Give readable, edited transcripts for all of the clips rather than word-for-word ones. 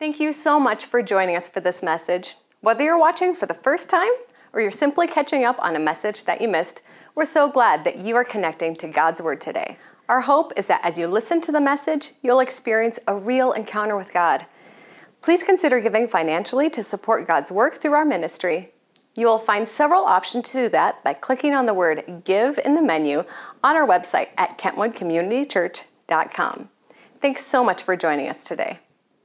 Thank you so much for joining us for this message. Whether you're watching for the first time or you're simply catching up on a message that you missed, we're so glad that you are connecting to God's Word today. Our hope is that as you listen to the message, you'll experience a real encounter with God. Please consider giving financially to support God's work through our ministry. You will find several options to do that by clicking on the word Give in the menu on our website at kentwoodcommunitychurch.com. Thanks so much for joining us today.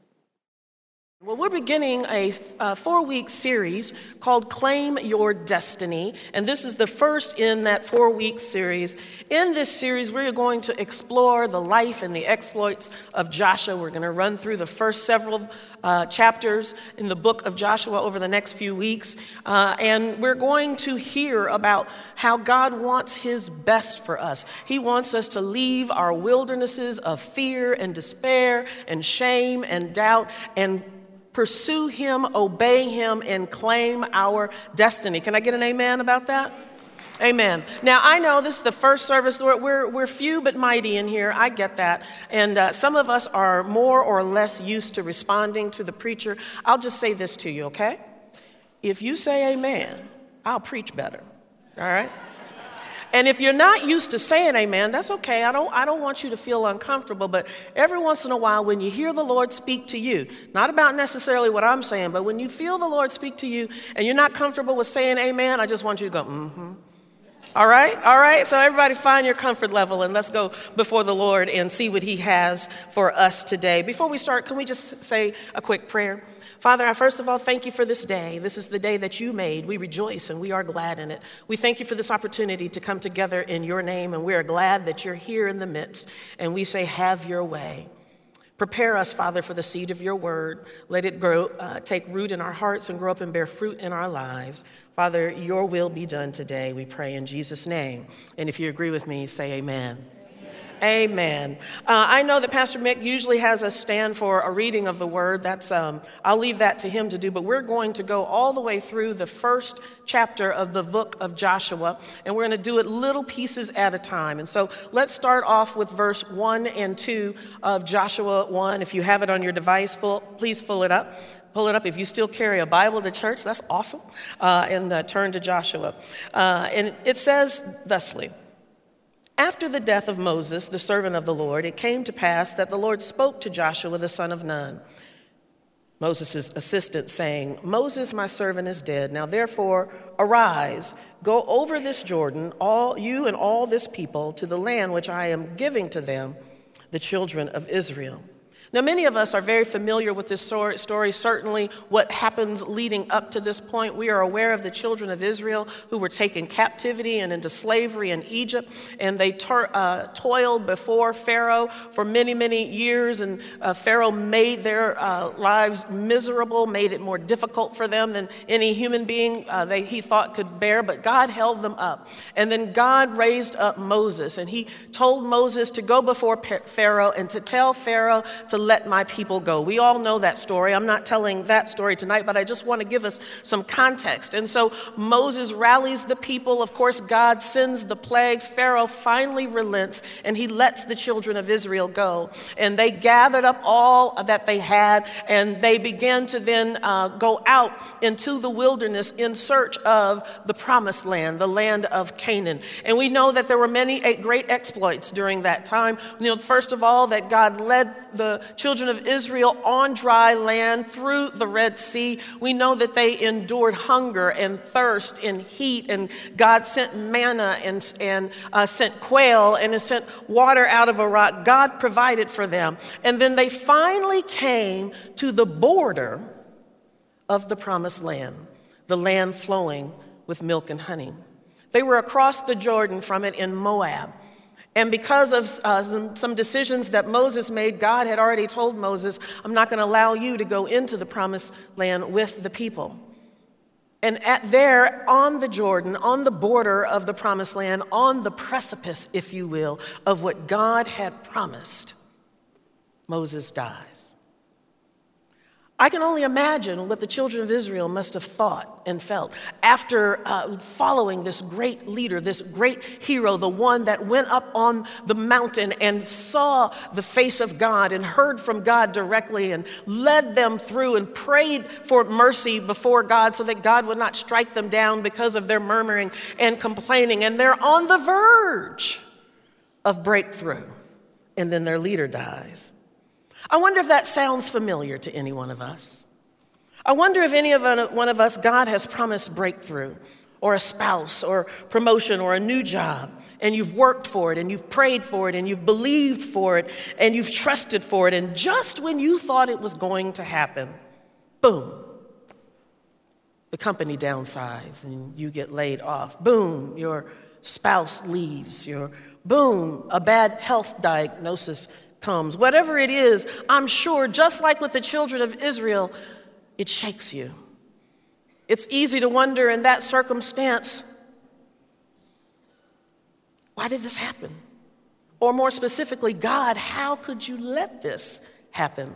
Well, we're beginning a 4-week series called Claim Your Destiny, and this is the first in that 4-week series. In this series, we're going to explore the life and the exploits of Joshua. We're going to run through the first several chapters in the book of Joshua over the next few weeks, and we're going to hear about how God wants his best for us. He wants us to leave our wildernesses of fear and despair and shame and doubt and pursue him, obey him, and claim our destiny. Can I get an amen about that? Amen. Now, I know this is the first service. We're few but mighty in here. I get that. And some of us are more or less used to responding to the preacher. I'll just say this to you, okay? If you say amen, I'll preach better. All right? And if you're not used to saying amen, that's okay. I don't want you to feel uncomfortable, but every once in a while when you hear the Lord speak to you, not about necessarily what I'm saying, but when you feel the Lord speak to you and you're not comfortable with saying amen, I just want you to go, mm-hmm. All right? So everybody find your comfort level and let's go before the Lord and see what he has for us today. Before we start, can we just say a quick prayer? Father, I first of all thank you for this day. This is the day that you made. We rejoice and we are glad in it. We thank you for this opportunity to come together in your name, and we are glad that you're here in the midst. And we say, have your way. Prepare us, Father, for the seed of your word. Let it grow, take root in our hearts and grow up and bear fruit in our lives. Father, your will be done today, we pray in Jesus' name. And if you agree with me, say amen. Amen. I know that Pastor Mick usually has us stand for a reading of the word. That's I'll leave that to him to do, but we're going to go all the way through the first chapter of the book of Joshua, and we're going to do it little pieces at a time. And so let's start off with verse 1 and 2 of Joshua 1. If you have it on your device, please pull it up. Pull it up. If you still carry a Bible to church, that's awesome. And turn to Joshua. And it says thusly. After the death of Moses, the servant of the Lord, it came to pass that the Lord spoke to Joshua, the son of Nun, Moses' assistant, saying, Moses, my servant, is dead. Now therefore, arise, go over this Jordan, all you and all this people, to the land which I am giving to them, the children of Israel. Now, many of us are very familiar with this story, certainly what happens leading up to this point. We are aware of the children of Israel who were taken captivity and into slavery in Egypt, and they toiled before Pharaoh for many, many years, and Pharaoh made their lives miserable, made it more difficult for them than any human being he thought could bear, but God held them up. And then God raised up Moses, and he told Moses to go before Pharaoh and to tell Pharaoh to let my people go. We all know that story. I'm not telling that story tonight, but I just want to give us some context. And so Moses rallies the people. Of course, God sends the plagues. Pharaoh finally relents, and he lets the children of Israel go. And they gathered up all that they had, and they began to then go out into the wilderness in search of the promised land, the land of Canaan. And we know that there were many great exploits during that time. First of all, that God led the children of Israel on dry land through the Red Sea. We know that they endured hunger and thirst and heat, and God sent manna and sent quail and sent water out of a rock. God provided for them. And then they finally came to the border of the promised land, the land flowing with milk and honey. They were across the Jordan from it in Moab. And because of some decisions that Moses made, God had already told Moses, I'm not going to allow you to go into the promised land with the people. And there on the Jordan, on the border of the promised land, on the precipice, if you will, of what God had promised, Moses dies. I can only imagine what the children of Israel must have thought and felt after following this great leader, this great hero, the one that went up on the mountain and saw the face of God and heard from God directly and led them through and prayed for mercy before God so that God would not strike them down because of their murmuring and complaining. And they're on the verge of breakthrough, and then their leader dies. I wonder if that sounds familiar to any one of us. I wonder if any of one of us, God has promised breakthrough or a spouse or promotion or a new job, and you've worked for it and you've prayed for it and you've believed for it and you've trusted for it, and just when you thought it was going to happen, boom, the company downsizes and you get laid off. Boom, your spouse leaves. Boom, a bad health diagnosis comes. Whatever it is, I'm sure, just like with the children of Israel, it shakes you. It's easy to wonder in that circumstance, why did this happen? Or more specifically, God, how could you let this happen?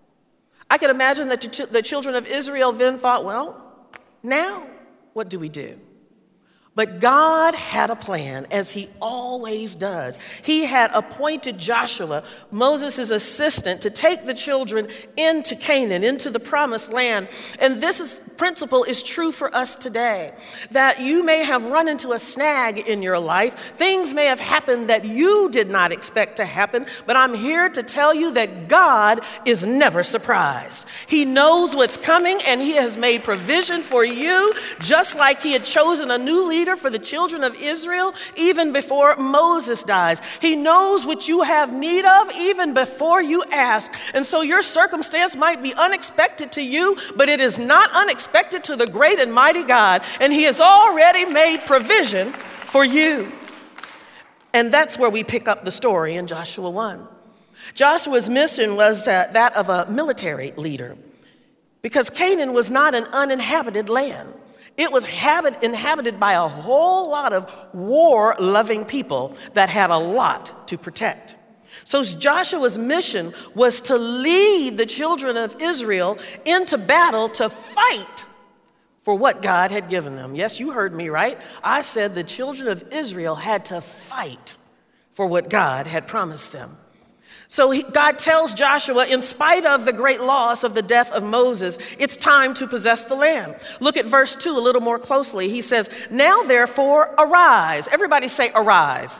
I can imagine that the children of Israel then thought, well, now what do we do? But God had a plan, as he always does. He had appointed Joshua, Moses' assistant, to take the children into Canaan, into the promised land. And this principle is true for us today, that you may have run into a snag in your life. Things may have happened that you did not expect to happen, but I'm here to tell you that God is never surprised. He knows what's coming, and he has made provision for you, just like he had chosen a new leader for the children of Israel even before Moses dies. He knows what you have need of even before you ask. And so your circumstance might be unexpected to you, but it is not unexpected to the great and mighty God. And he has already made provision for you. And that's where we pick up the story in Joshua 1. Joshua's mission was that of a military leader, because Canaan was not an uninhabited land. It was inhabited by a whole lot of war-loving people that had a lot to protect. So Joshua's mission was to lead the children of Israel into battle to fight for what God had given them. Yes, you heard me right. I said the children of Israel had to fight for what God had promised them. So God tells Joshua, in spite of the great loss of the death of Moses, it's time to possess the land. Look at verse 2 a little more closely. He says, now therefore arise. Everybody say arise.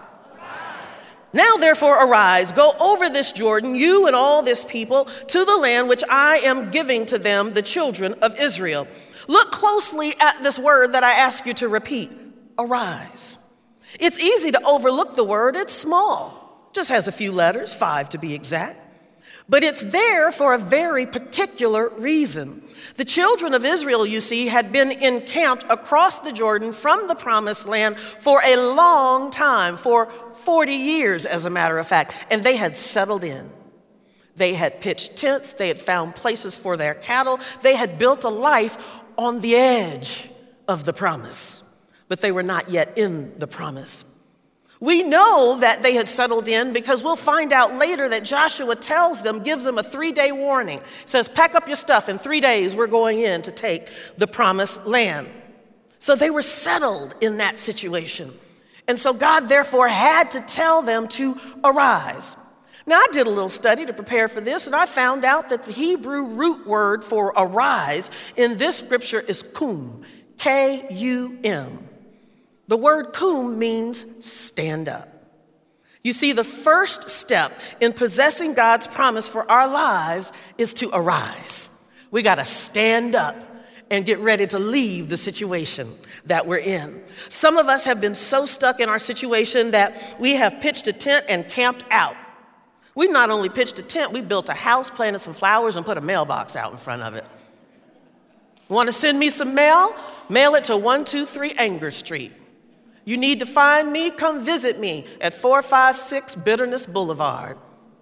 Now therefore arise, go over this Jordan, you and all this people, to the land which I am giving to them, the children of Israel. Look closely at this word that I ask you to repeat, arise. It's easy to overlook the word, it's small. Just has a few letters, 5 to be exact. But it's there for a very particular reason. The children of Israel, you see, had been encamped across the Jordan from the promised land for a long time, for 40 years, as a matter of fact, and they had settled in. They had pitched tents, they had found places for their cattle, they had built a life on the edge of the promise, but they were not yet in the promise. We know that they had settled in because we'll find out later that Joshua tells them, gives them a 3-day warning. Says, pack up your stuff. In 3 days, we're going in to take the promised land. So they were settled in that situation. And so God, therefore, had to tell them to arise. Now, I did a little study to prepare for this, and I found out that the Hebrew root word for arise in this scripture is kum, K-U-M. The word kum means stand up. You see, the first step in possessing God's promise for our lives is to arise. We got to stand up and get ready to leave the situation that we're in. Some of us have been so stuck in our situation that we have pitched a tent and camped out. We've not only pitched a tent, we built a house, planted some flowers, and put a mailbox out in front of it. Want to send me some mail? Mail it to 123 Anger Street. You need to find me, come visit me at 456 Bitterness Boulevard.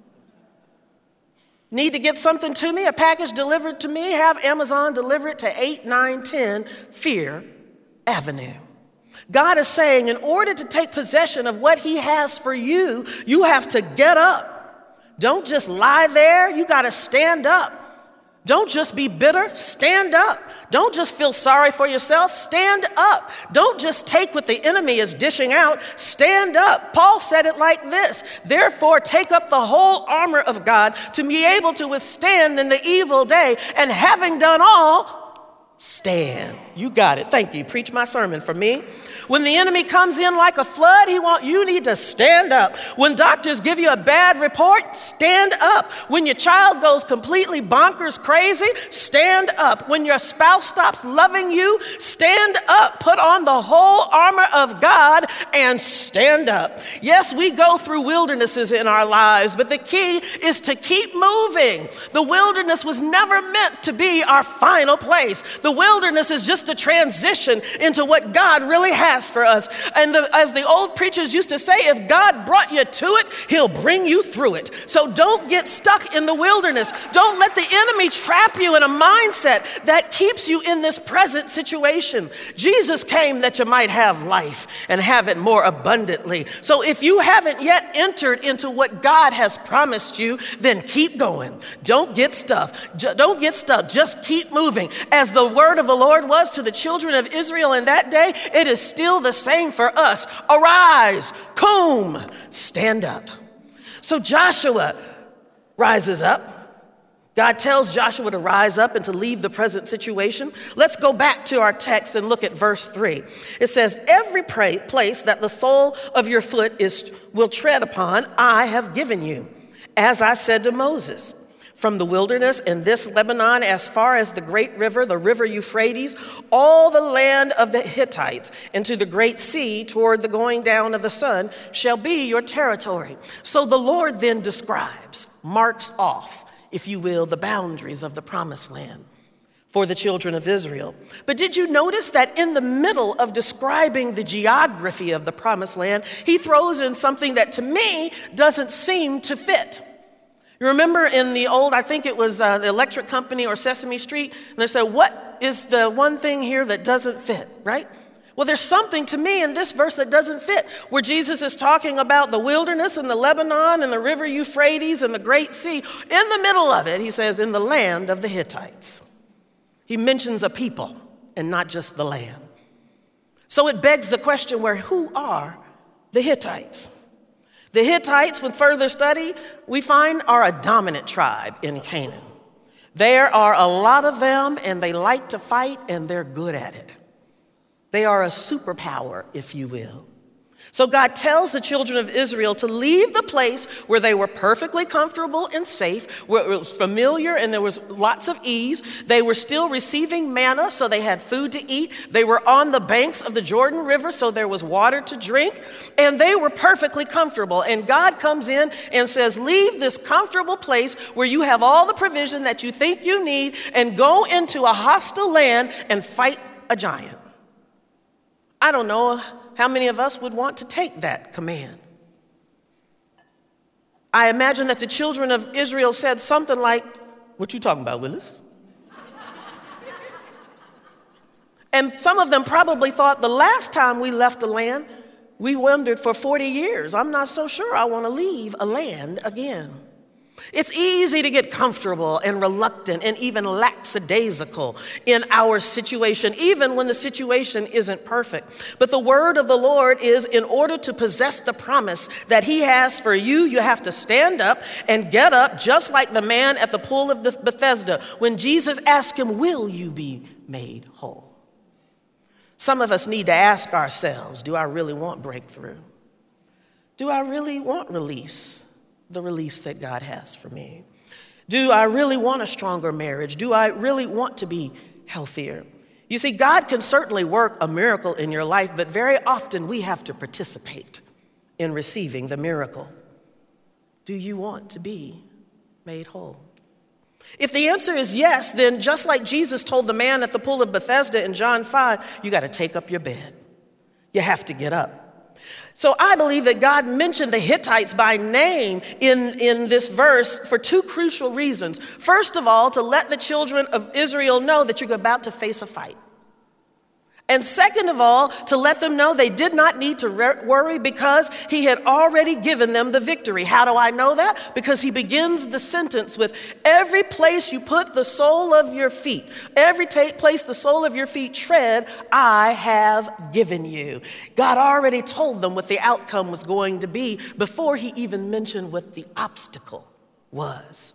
Need to get something to me, a package delivered to me, have Amazon deliver it to 8910 Fear Avenue. God is saying, in order to take possession of what he has for you, you have to get up. Don't just lie there, you got to stand up. Don't just be bitter, stand up. Don't just feel sorry for yourself, stand up. Don't just take what the enemy is dishing out, stand up. Paul said it like this: therefore, take up the whole armor of God to be able to withstand in the evil day, and having done all, stand. You got it. Thank you. Preach my sermon for me. When the enemy comes in like a flood, you need to stand up. When doctors give you a bad report, stand up. When your child goes completely bonkers crazy, stand up. When your spouse stops loving you, stand up. Put on the whole armor of God and stand up. Yes, we go through wildernesses in our lives, but the key is to keep moving. The wilderness was never meant to be our final place. The wilderness is just the transition into what God really has for us. And as the old preachers used to say, if God brought you to it, he'll bring you through it. So don't get stuck in the wilderness. Don't let the enemy trap you in a mindset that keeps you in this present situation. Jesus came that you might have life and have it more abundantly. So if you haven't yet entered into what God has promised you, then keep going. Don't get stuck. Don't get stuck. Just keep moving. As the word of the Lord was to the children of Israel in that day, it is still the same for us. Arise, cum, stand up. So Joshua rises up. God tells Joshua to rise up and to leave the present situation. Let's go back to our text and look at verse 3. It says, every place that the sole of your foot will tread upon, I have given you, as I said to Moses. From the wilderness and this Lebanon as far as the great river, the river Euphrates, all the land of the Hittites, and to the great sea toward the going down of the sun shall be your territory. So the Lord then describes, marks off, if you will, the boundaries of the promised land for the children of Israel. But did you notice that in the middle of describing the geography of the promised land, he throws in something that to me doesn't seem to fit? You remember in the old, I think it was the Electric Company or Sesame Street, and they said, what is the one thing here that doesn't fit, right? Well, there's something to me in this verse that doesn't fit, where Jesus is talking about the wilderness and the Lebanon and the river Euphrates and the great sea. In the middle of it, he says, in the land of the Hittites. He mentions a people and not just the land. So it begs the question, who are the Hittites? The Hittites, with further study, we find are a dominant tribe in Canaan. There are a lot of them, and they like to fight, and they're good at it. They are a superpower, if you will. So God tells the children of Israel to leave the place where they were perfectly comfortable and safe, where it was familiar and there was lots of ease. They were still receiving manna, so they had food to eat. They were on the banks of the Jordan River, so there was water to drink, and they were perfectly comfortable. And God comes in and says, leave this comfortable place where you have all the provision that you think you need and go into a hostile land and fight a giant. I don't know how many of us would want to take that command. I imagine that the children of Israel said something like, what you talking about, Willis? And some of them probably thought the last time we left a land, we wandered for 40 years. I'm not so sure I want to leave a land again. It's easy to get comfortable and reluctant and even lackadaisical in our situation, even when the situation isn't perfect. But the word of the Lord is, in order to possess the promise that he has for you, you have to stand up and get up, just like the man at the pool of Bethesda when Jesus asked him, will you be made whole? Some of us need to ask ourselves, do I really want breakthrough? Do I really want release? The release that God has for me? Do I really want a stronger marriage? Do I really want to be healthier? You see, God can certainly work a miracle in your life, but very often we have to participate in receiving the miracle. Do you want to be made whole? If the answer is yes, then just like Jesus told the man at the pool of Bethesda in John 5, you got to take up your bed. You have to get up. So I believe that God mentioned the Hittites by name in this verse for two crucial reasons. First of all, to let the children of Israel know that you're about to face a fight. And second of all, to let them know they did not need to worry because he had already given them the victory. How do I know that? Because he begins the sentence with, every place you put the sole of your feet, every place the sole of your feet tread, I have given you. God already told them what the outcome was going to be before he even mentioned what the obstacle was.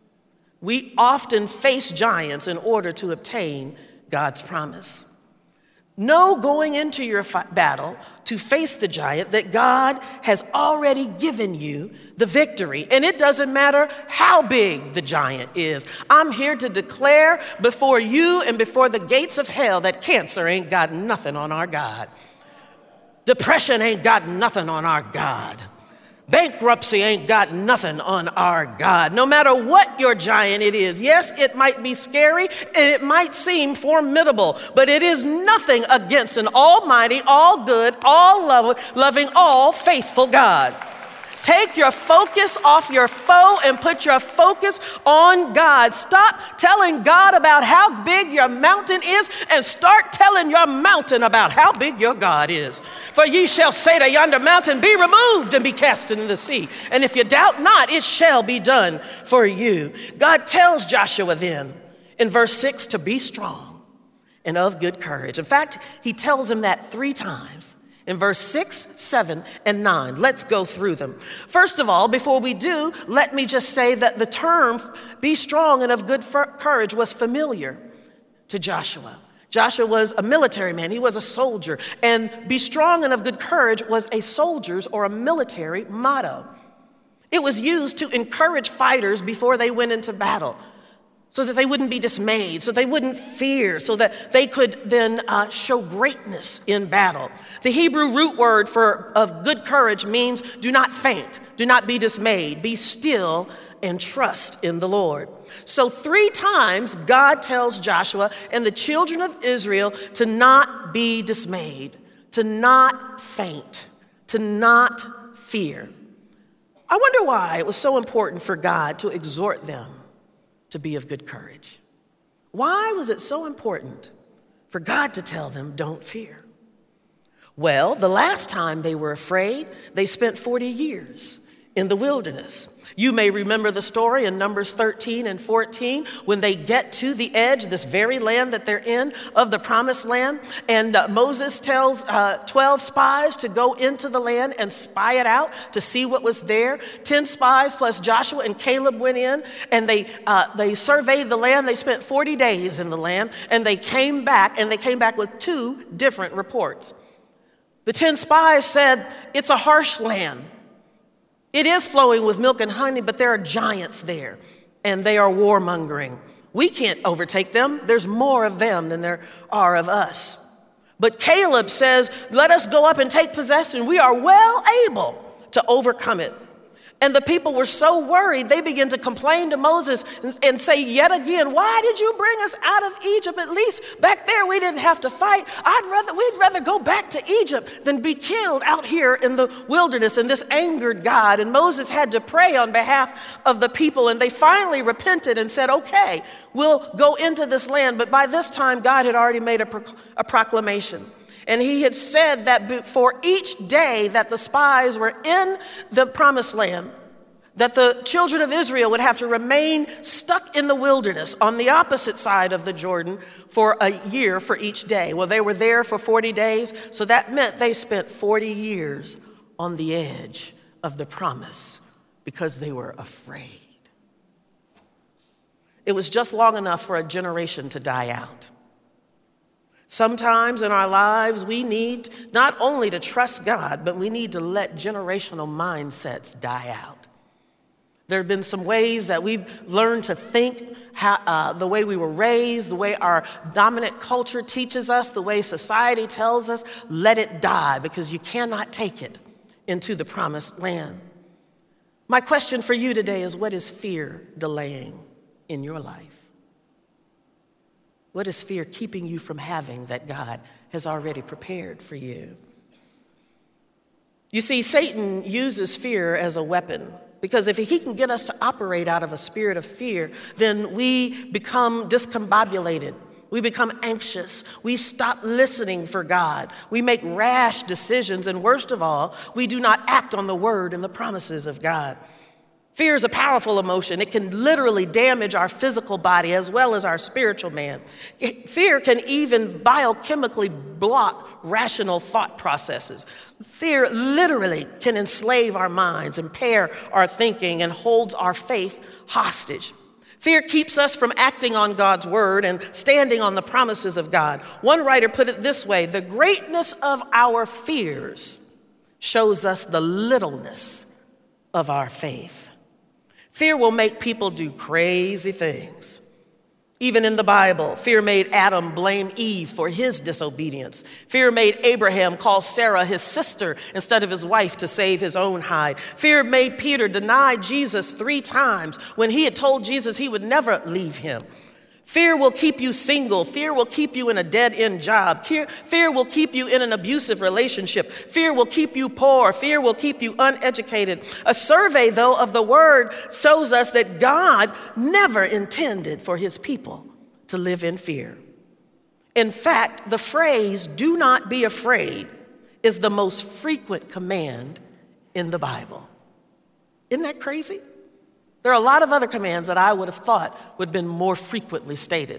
We often face giants in order to obtain God's promise. Know going into your battle to face the giant that God has already given you the victory. And it doesn't matter how big the giant is. I'm here to declare before you and before the gates of hell that cancer ain't got nothing on our God. Depression ain't got nothing on our God. Bankruptcy ain't got nothing on our God. No matter what your giant it is, yes, it might be scary and it might seem formidable, but it is nothing against an almighty, all good, all loving, all faithful God. Take your focus off your foe and put your focus on God. Stop telling God about how big your mountain is and start telling your mountain about how big your God is. For ye shall say to yonder mountain, be removed and be cast into the sea. And if you doubt not, it shall be done for you. God tells Joshua then in verse 6 to be strong and of good courage. In fact, he tells him that 3 times. In verse 6, 7, and 9. Let's go through them. First of all, before we do, let me just say that the term be strong and of good courage was familiar to Joshua. Joshua was a military man. He was a soldier. And be strong and of good courage was a soldier's or a military motto. It was used to encourage fighters before they went into battle, so that they wouldn't be dismayed, so they wouldn't fear, so that they could then show greatness in battle. The Hebrew root word of good courage means do not faint, do not be dismayed, be still and trust in the Lord. So 3 times God tells Joshua and the children of Israel to not be dismayed, to not faint, to not fear. I wonder why it was so important for God to exhort them to be of good courage. Why was it so important for God to tell them, don't fear? Well, the last time they were afraid, they spent 40 years in the wilderness. You may remember the story in Numbers 13 and 14 when they get to the edge, this very land that they're in, of the promised land. And Moses tells 12 spies to go into the land and spy it out to see what was there. 10 spies plus Joshua and Caleb went in and they surveyed the land. They spent 40 days in the land and they came back with 2 different reports. The 10 spies said, it's a harsh land. It is flowing with milk and honey, but there are giants there, and they are warmongering. We can't overtake them. There's more of them than there are of us. But Caleb says, let us go up and take possession. We are well able to overcome it. And the people were so worried, they began to complain to Moses and say yet again, why did you bring us out of Egypt? At least back there we didn't have to fight. We'd rather go back to Egypt than be killed out here in the wilderness. And this angered God. And Moses had to pray on behalf of the people. And they finally repented and said, okay, we'll go into this land. But by this time, God had already made a proclamation. And he had said that for each day that the spies were in the promised land, that the children of Israel would have to remain stuck in the wilderness on the opposite side of the Jordan for a year for each day. Well, they were there for 40 days, so that meant they spent 40 years on the edge of the promise because they were afraid. It was just long enough for a generation to die out. Sometimes in our lives, we need not only to trust God, but we need to let generational mindsets die out. There have been some ways that we've learned to think, the way we were raised, the way our dominant culture teaches us, the way society tells us, let it die because you cannot take it into the promised land. My question for you today is, what is fear delaying in your life? What is fear keeping you from having that God has already prepared for you? You see, Satan uses fear as a weapon because if he can get us to operate out of a spirit of fear, then we become discombobulated. We become anxious. We stop listening for God. We make rash decisions. And worst of all, we do not act on the word and the promises of God. Fear is a powerful emotion. It can literally damage our physical body as well as our spiritual man. Fear can even biochemically block rational thought processes. Fear literally can enslave our minds, impair our thinking, and holds our faith hostage. Fear keeps us from acting on God's word and standing on the promises of God. One writer put it this way: the greatness of our fears shows us the littleness of our faith. Fear will make people do crazy things. Even in the Bible, fear made Adam blame Eve for his disobedience. Fear made Abraham call Sarah his sister instead of his wife to save his own hide. Fear made Peter deny Jesus 3 times when he had told Jesus he would never leave him. Fear will keep you single. Fear will keep you in a dead-end job. Fear will keep you in an abusive relationship. Fear will keep you poor. Fear will keep you uneducated. A survey, though, of the word shows us that God never intended for his people to live in fear. In fact, the phrase, "do not be afraid," is the most frequent command in the Bible. Isn't that crazy? There are a lot of other commands that I would have thought would have been more frequently stated.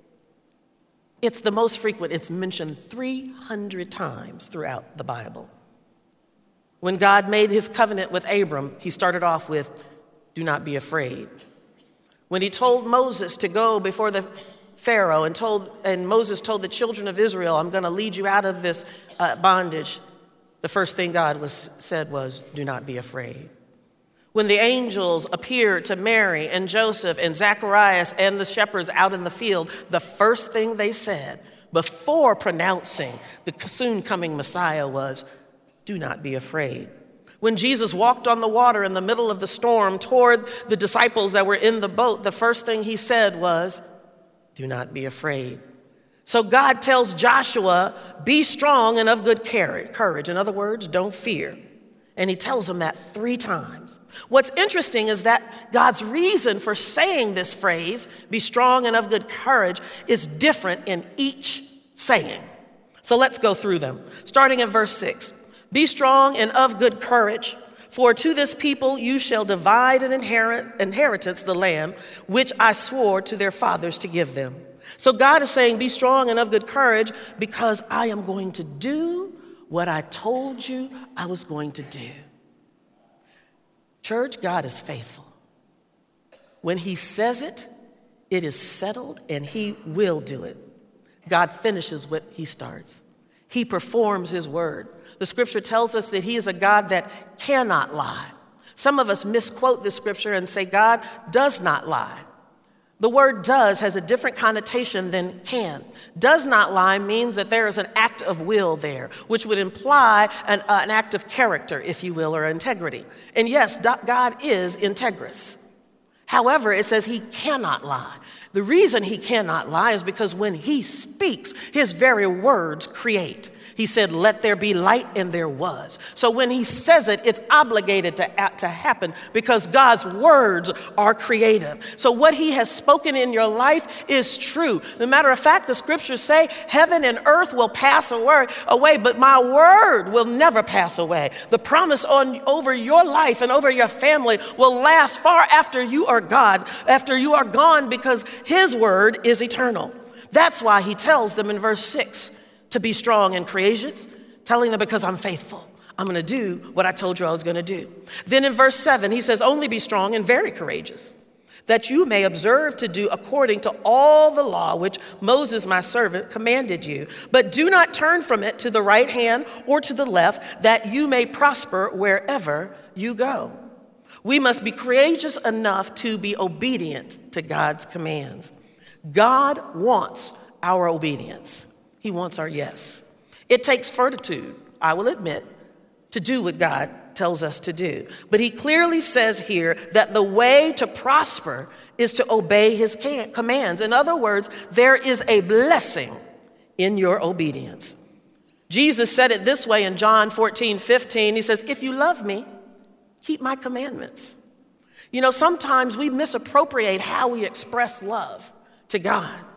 It's the most frequent. It's mentioned 300 times throughout the Bible. When God made his covenant with Abram, he started off with, "Do not be afraid." When he told Moses to go before the Pharaoh and Moses told the children of Israel, "I'm going to lead you out of this bondage," the first thing God said was, "Do not be afraid." When the angels appeared to Mary and Joseph and Zacharias and the shepherds out in the field, the first thing they said before pronouncing the soon coming Messiah was, "Do not be afraid." When Jesus walked on the water in the middle of the storm toward the disciples that were in the boat, the first thing he said was, "Do not be afraid." So God tells Joshua, "Be strong and of good courage." In other words, don't fear. And he tells them that 3 times. What's interesting is that God's reason for saying this phrase, "be strong and of good courage," is different in each saying. So let's go through them. Starting in verse 6. "Be strong and of good courage, for to this people you shall divide an inheritance, the land, which I swore to their fathers to give them." So God is saying, be strong and of good courage because I am going to do what I told you I was going to do. Church, God is faithful. When he says it, it is settled and he will do it. God finishes what he starts. He performs his word. The scripture tells us that he is a God that cannot lie. Some of us misquote the scripture and say God does not lie. The word "does" has a different connotation than "can." Does not lie means that there is an act of will there, which would imply an act of character, if you will, or integrity. And yes, God is integrous. However, it says he cannot lie. The reason he cannot lie is because when he speaks, his very words create. He said, "Let there be light," and there was. So when he says it, it's obligated to happen because God's words are creative. So what he has spoken in your life is true. As a matter of fact, the scriptures say heaven and earth will pass away, but my word will never pass away. The promise over your life and over your family will last far after you are gone because his word is eternal. That's why he tells them in verse 6, to be strong and courageous, telling them because I'm faithful. I'm going to do what I told you I was going to do. Then in verse 7, he says, only be strong and very courageous, that you may observe to do according to all the law which Moses, my servant, commanded you. But do not turn from it to the right hand or to the left, that you may prosper wherever you go. We must be courageous enough to be obedient to God's commands. God wants our obedience. He wants our yes. It takes fortitude, I will admit, to do what God tells us to do. But he clearly says here that the way to prosper is to obey his commands. In other words, there is a blessing in your obedience. Jesus said it this way in John 14:15. He says, if you love me, keep my commandments. You know, sometimes we misappropriate how we express love to God.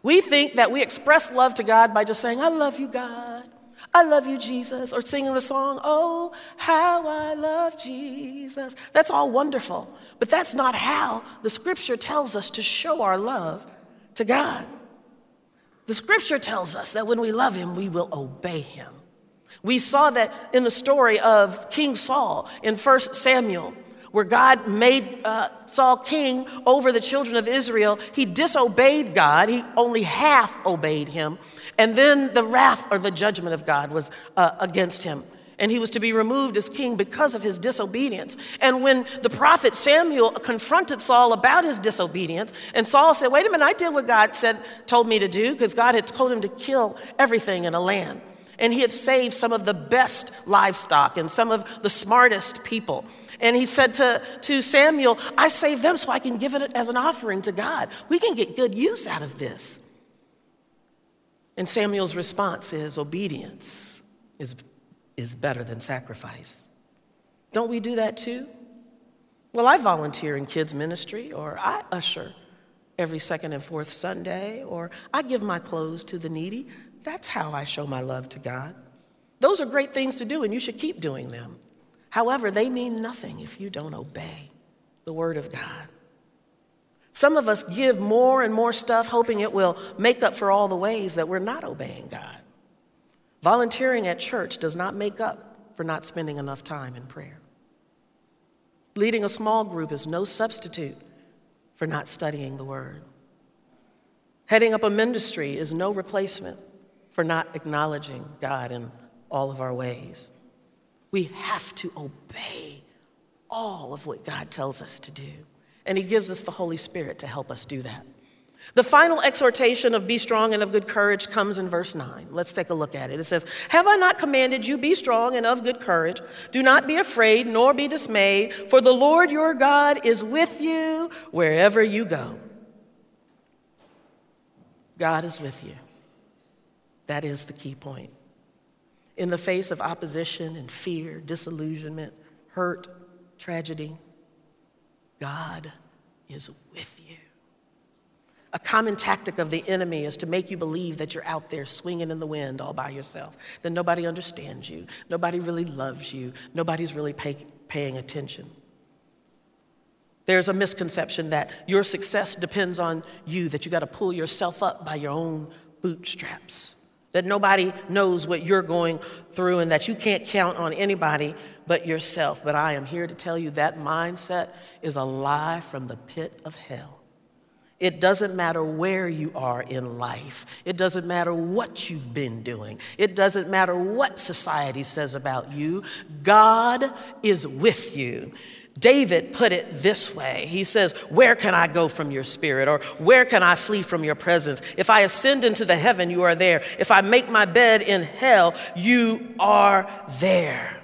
We think that we express love to God by just saying, I love you, God. I love you, Jesus, or singing the song, oh, how I love Jesus. That's all wonderful, but that's not how the scripture tells us to show our love to God. The scripture tells us that when we love him, we will obey him. We saw that in the story of King Saul in 1 Samuel, where God made Saul king over the children of Israel. He disobeyed God. He only half obeyed him. And then the wrath or the judgment of God was against him. And he was to be removed as king because of his disobedience. And when the prophet Samuel confronted Saul about his disobedience, and Saul said, wait a minute, I did what God told me to do, because God had told him to kill everything in a land. And he had saved some of the best livestock and some of the smartest people. And he said to Samuel, I saved them so I can give it as an offering to God. We can get good use out of this. And Samuel's response is, obedience is better than sacrifice. Don't we do that too? Well, I volunteer in kids ministry, or I usher every second and fourth Sunday, or I give my clothes to the needy. That's how I show my love to God. Those are great things to do, and you should keep doing them. However, they mean nothing if you don't obey the word of God. Some of us give more and more stuff, hoping it will make up for all the ways that we're not obeying God. Volunteering at church does not make up for not spending enough time in prayer. Leading a small group is no substitute for not studying the word. Heading up a ministry is no replacement for not acknowledging God in all of our ways. We have to obey all of what God tells us to do. And he gives us the Holy Spirit to help us do that. The final exhortation of be strong and of good courage comes in verse 9. Let's take a look at it. It says, have I not commanded you, be strong and of good courage? Do not be afraid, nor be dismayed, for the Lord your God is with you wherever you go. God is with you. That is the key point. In the face of opposition and fear, disillusionment, hurt, tragedy, God is with you. A common tactic of the enemy is to make you believe that you're out there swinging in the wind all by yourself, that nobody understands you, nobody really loves you, nobody's really paying attention. There's a misconception that your success depends on you, that you got to pull yourself up by your own bootstraps, that nobody knows what you're going through and that you can't count on anybody but yourself. But I am here to tell you that mindset is a lie from the pit of hell. It doesn't matter where you are in life. It doesn't matter what you've been doing. It doesn't matter what society says about you. God is with you. David put it this way. He says, where can I go from your spirit? Or where can I flee from your presence? If I ascend into the heaven, you are there. If I make my bed in hell, you are there.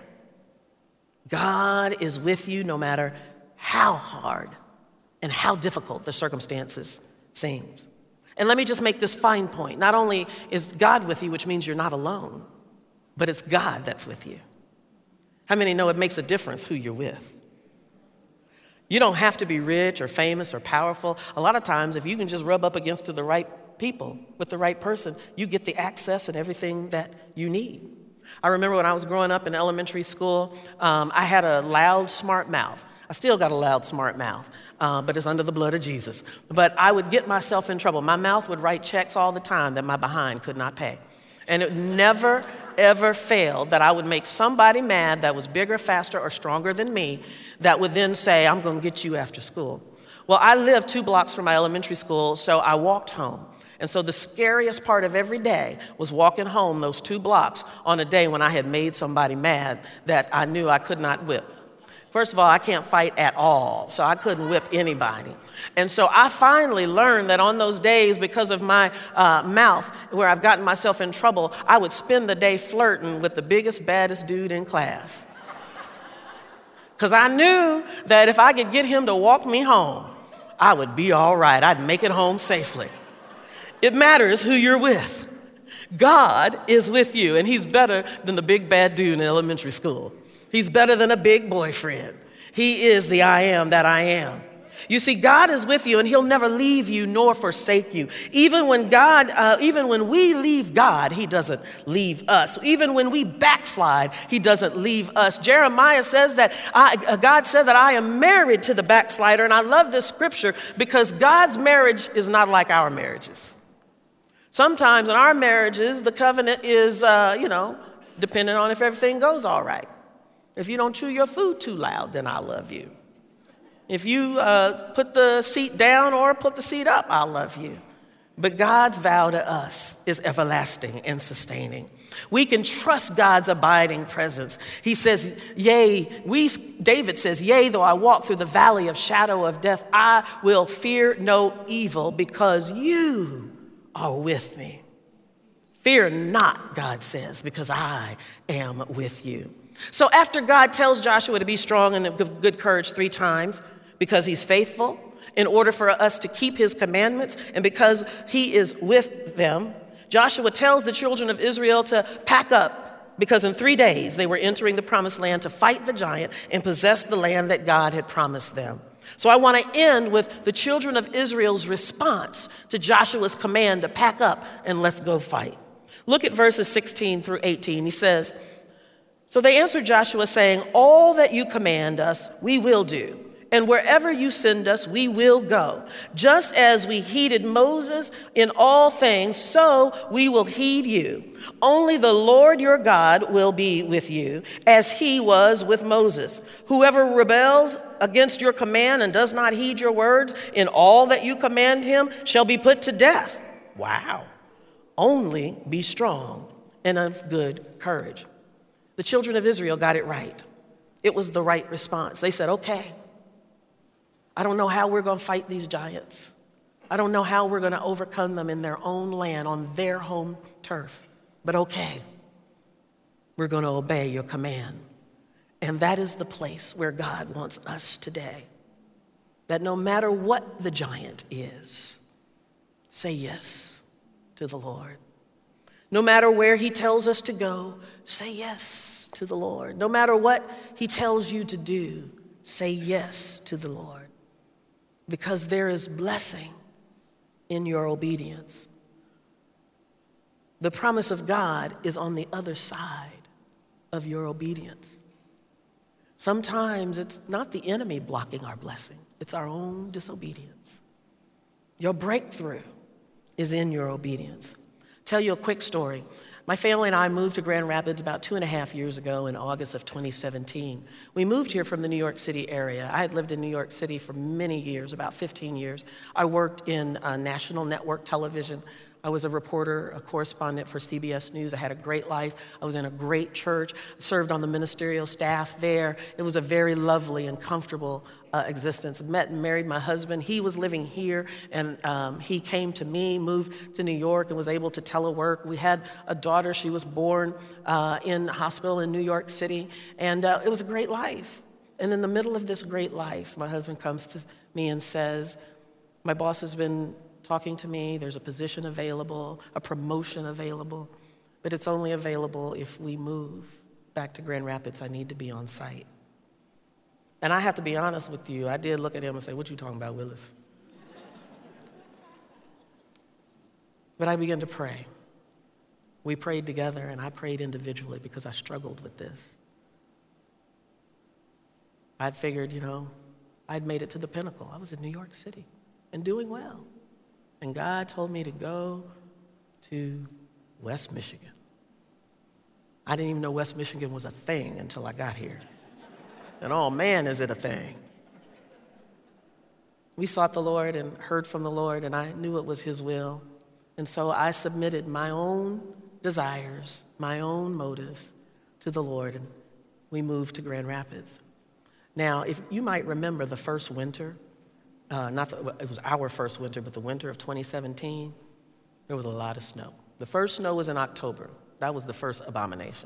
God is with you no matter how hard and how difficult the circumstances seems. And let me just make this fine point. Not only is God with you, which means you're not alone, but it's God that's with you. How many know it makes a difference who you're with? You don't have to be rich or famous or powerful. A lot of times, if you can just rub up against the right people with the right person, you get the access and everything that you need. I remember when I was growing up in elementary school, I had a loud, smart mouth. I still got a loud, smart mouth, but it's under the blood of Jesus. But I would get myself in trouble. My mouth would write checks all the time that my behind could not pay. And it never, ever failed that I would make somebody mad that was bigger, faster, or stronger than me that would then say, I'm going to get you after school. Well, I lived 2 blocks from my elementary school, so I walked home. And so the scariest part of every day was walking home those 2 blocks on a day when I had made somebody mad that I knew I could not whip. First of all, I can't fight at all, so I couldn't whip anybody. And so I finally learned that on those days, because of my mouth, where I've gotten myself in trouble, I would spend the day flirting with the biggest, baddest dude in class. Because I knew that if I could get him to walk me home, I would be all right. I'd make it home safely. It matters who you're with. God is with you, and he's better than the big bad dude in elementary school. He's better than a big boyfriend. He is the I am that I am. You see, God is with you, and he'll never leave you nor forsake you. Even when we leave God, he doesn't leave us. Even when we backslide, he doesn't leave us. Jeremiah says that God said that I am married to the backslider, and I love this scripture because God's marriage is not like our marriages. Sometimes in our marriages, the covenant is, dependent on if everything goes all right. If you don't chew your food too loud, then I love you. If you put the seat down or put the seat up, I'll love you. But God's vow to us is everlasting and sustaining. We can trust God's abiding presence. He says, David says, yea, though I walk through the valley of shadow of death, I will fear no evil because you are with me. Fear not, God says, because I am with you. So after God tells Joshua to be strong and of good courage 3 times, because he's faithful, in order for us to keep his commandments, and because he is with them, Joshua tells the children of Israel to pack up, because in 3 days they were entering the promised land to fight the giant and possess the land that God had promised them. So I want to end with the children of Israel's response to Joshua's command to pack up and let's go fight. Look at verses 16 through 18. He says, so they answered Joshua saying, all that you command us, we will do. And wherever you send us, we will go. Just as we heeded Moses in all things, so we will heed you. Only the Lord your God will be with you, as he was with Moses. Whoever rebels against your command and does not heed your words in all that you command him shall be put to death. Wow. Only be strong and of good courage. The children of Israel got it right. It was the right response. They said, okay. I don't know how we're going to fight these giants. I don't know how we're going to overcome them in their own land, on their home turf. But okay, we're going to obey your command. And that is the place where God wants us today. That no matter what the giant is, say yes to the Lord. No matter where he tells us to go, say yes to the Lord. No matter what he tells you to do, say yes to the Lord. Because there is blessing in your obedience. The promise of God is on the other side of your obedience. Sometimes it's not the enemy blocking our blessing, it's our own disobedience. Your breakthrough is in your obedience. Tell you a quick story. My family and I moved to Grand Rapids about 2.5 years ago in August of 2017. We moved here from the New York City area. I had lived in New York City for many years, about 15 years. I worked in national network television. I was a reporter, a correspondent for CBS News. I had a great life. I was in a great church, served on the ministerial staff there. It was a very lovely and comfortable existence. Met and married my husband. He was living here, and he came to me, moved to New York, and was able to telework. We had a daughter. She was born in the hospital in New York City, and it was a great life. And in the middle of this great life, my husband comes to me and says, my boss has been talking to me, there's a position available, a promotion available, but it's only available if we move back to Grand Rapids. I need to be on site. And I have to be honest with you, I did look at him and say, what you talking about, Willis? But I began to pray. We prayed together, and I prayed individually because I struggled with this. I figured, I'd made it to the pinnacle. I was in New York City and doing well. And God told me to go to West Michigan. I didn't even know West Michigan was a thing until I got here. And oh man, is it a thing. We sought the Lord and heard from the Lord, and I knew it was his will. And so I submitted my own desires, my own motives to the Lord, and we moved to Grand Rapids. Now, if you might remember the first winter, it was our first winter, but the winter of 2017, there was a lot of snow. The first snow was in October. That was the first abomination.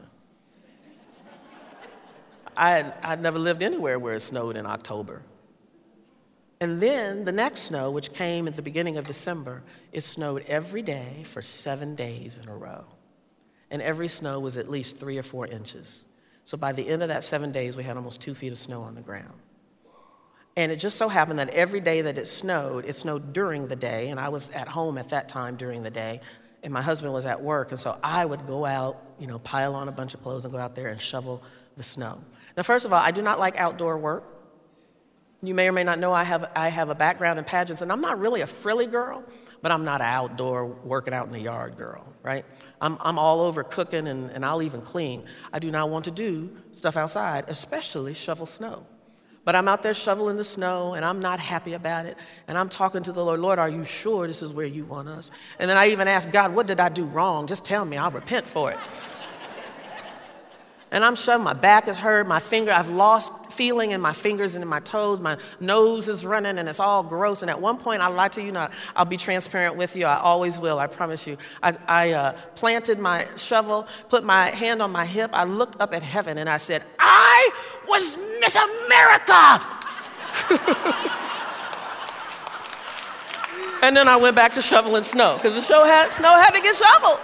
I'd never lived anywhere where it snowed in October. And then the next snow, which came at the beginning of December, it snowed every day for 7 days in a row. And every snow was at least 3 or 4 inches. So by the end of that 7 days, we had almost 2 feet of snow on the ground. And it just so happened that every day that it snowed during the day, and I was at home at that time during the day, and my husband was at work, and so I would go out, pile on a bunch of clothes and go out there and shovel the snow. Now, first of all, I do not like outdoor work. You may or may not know I have a background in pageants, and I'm not really a frilly girl, but I'm not an outdoor working out in the yard girl, right? I'm all over cooking, and I'll even clean. I do not want to do stuff outside, especially shovel snow. But I'm out there shoveling the snow, and I'm not happy about it. And I'm talking to the Lord, Lord, are you sure this is where you want us? And then I even ask God, what did I do wrong? Just tell me, I'll repent for it. And I'm shoving, my back is hurt, I've lost feeling in my fingers and in my toes, my nose is running, and it's all gross. And at one point, I lied to you, I'll be transparent with you, I always will, I promise you. I planted my shovel, put my hand on my hip, I looked up at heaven, and I said, I was Miss America! And then I went back to shoveling snow, because the snow had to get shoveled.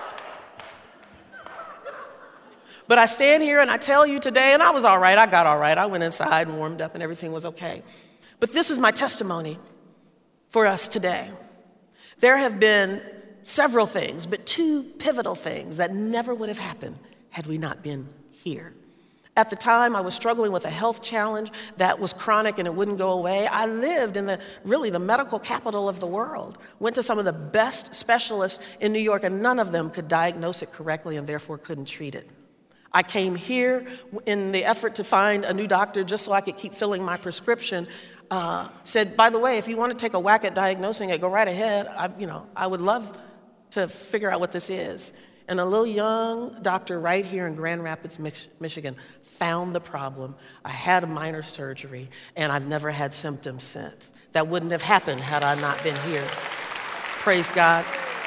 But I stand here and I tell you today, and I was all right, I got all right. I went inside and warmed up and everything was okay. But this is my testimony for us today. There have been several things, but two pivotal things that never would have happened had we not been here. At the time, I was struggling with a health challenge that was chronic and it wouldn't go away. I lived in the medical capital of the world, went to some of the best specialists in New York, and none of them could diagnose it correctly and therefore couldn't treat it. I came here in the effort to find a new doctor just so I could keep filling my prescription. Said, by the way, if you want to take a whack at diagnosing it, go right ahead. I would love to figure out what this is. And a little young doctor right here in Grand Rapids, Michigan, found the problem. I had a minor surgery, and I've never had symptoms since. That wouldn't have happened had I not been here. Praise God.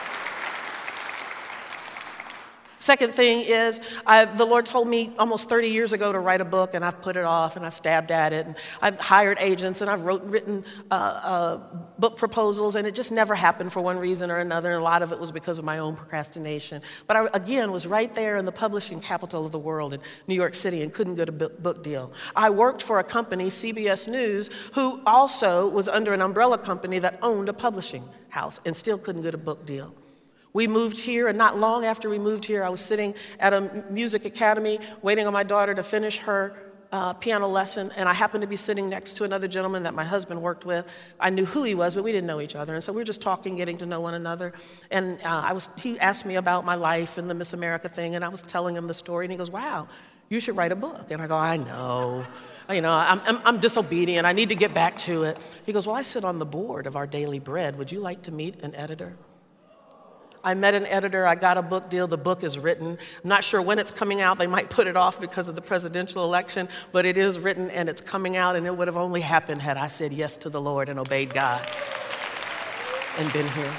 Second thing is, the Lord told me almost 30 years ago to write a book, and I've put it off, and I've stabbed at it, and I've hired agents, and I've written book proposals, and it just never happened for one reason or another, and a lot of it was because of my own procrastination. But I, again, was right there in the publishing capital of the world in New York City and couldn't get a book deal. I worked for a company, CBS News, who also was under an umbrella company that owned a publishing house and still couldn't get a book deal. We moved here, and not long after we moved here, I was sitting at a music academy waiting on my daughter to finish her piano lesson, and I happened to be sitting next to another gentleman that my husband worked with. I knew who he was, but we didn't know each other, and so we were just talking, getting to know one another. And he asked me about my life and the Miss America thing, and I was telling him the story, and he goes, wow, you should write a book. And I go, I know. I'm disobedient. I need to get back to it. He goes, well, I sit on the board of Our Daily Bread. Would you like to meet an editor? I met an editor, I got a book deal, the book is written. I'm not sure when it's coming out, they might put it off because of the presidential election, but it is written and it's coming out, and it would have only happened had I said yes to the Lord and obeyed God and been here.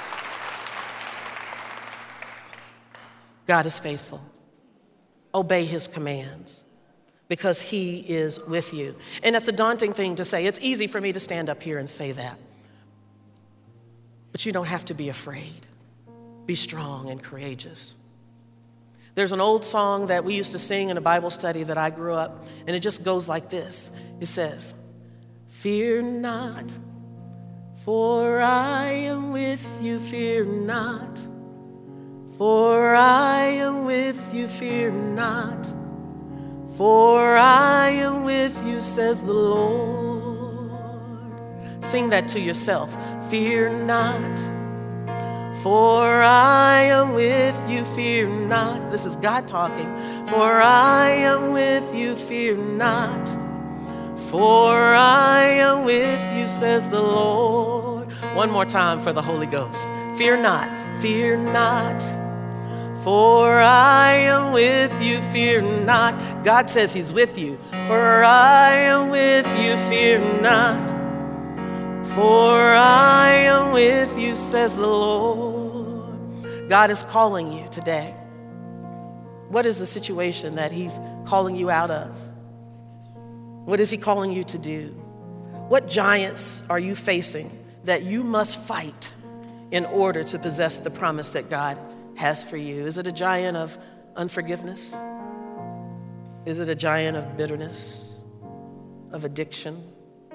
God is faithful. Obey his commands because he is with you. And that's a daunting thing to say. It's easy for me to stand up here and say that, but you don't have to be afraid. Be strong and courageous. There's an old song that we used to sing in a Bible study that I grew up, and it just goes like this. It says, fear not, for I am with you, fear not. For I am with you, fear not. For I am with you, says the Lord. Sing that to yourself. Fear not. For I am with you, fear not. This is God talking. For I am with you, fear not. For I am with you, says the Lord. One more time for the Holy Ghost. Fear not, fear not. For I am with you, fear not. God says he's with you. For I am with you, fear not. For I am with you, says the Lord. God is calling you today. What is the situation that he's calling you out of? What is he calling you to do? What giants are you facing that you must fight in order to possess the promise that God has for you? Is it a giant of unforgiveness? Is it a giant of bitterness, of addiction?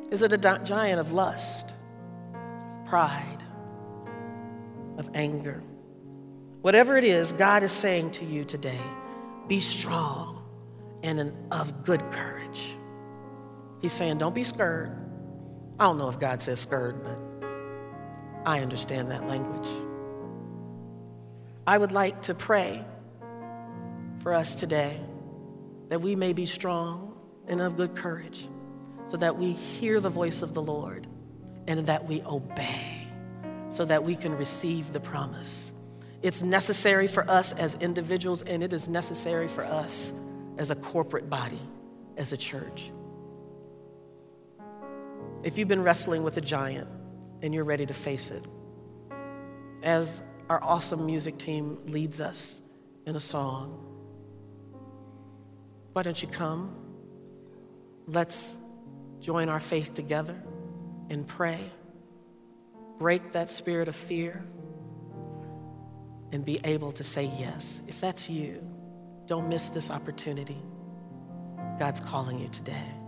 Is it a giant of lust, of pride, of anger? Whatever it is, God is saying to you today, be strong and of good courage. He's saying, don't be scared. I don't know if God says scared, but I understand that language. I would like to pray for us today that we may be strong and of good courage, so that we hear the voice of the Lord and that we obey, so that we can receive the promise. It's necessary for us as individuals, and it is necessary for us as a corporate body, as a church. If you've been wrestling with a giant and you're ready to face it, as our awesome music team leads us in a song, why don't you come? Let's join our faith together and pray. Break that spirit of fear and be able to say yes. If that's you, don't miss this opportunity. God's calling you today.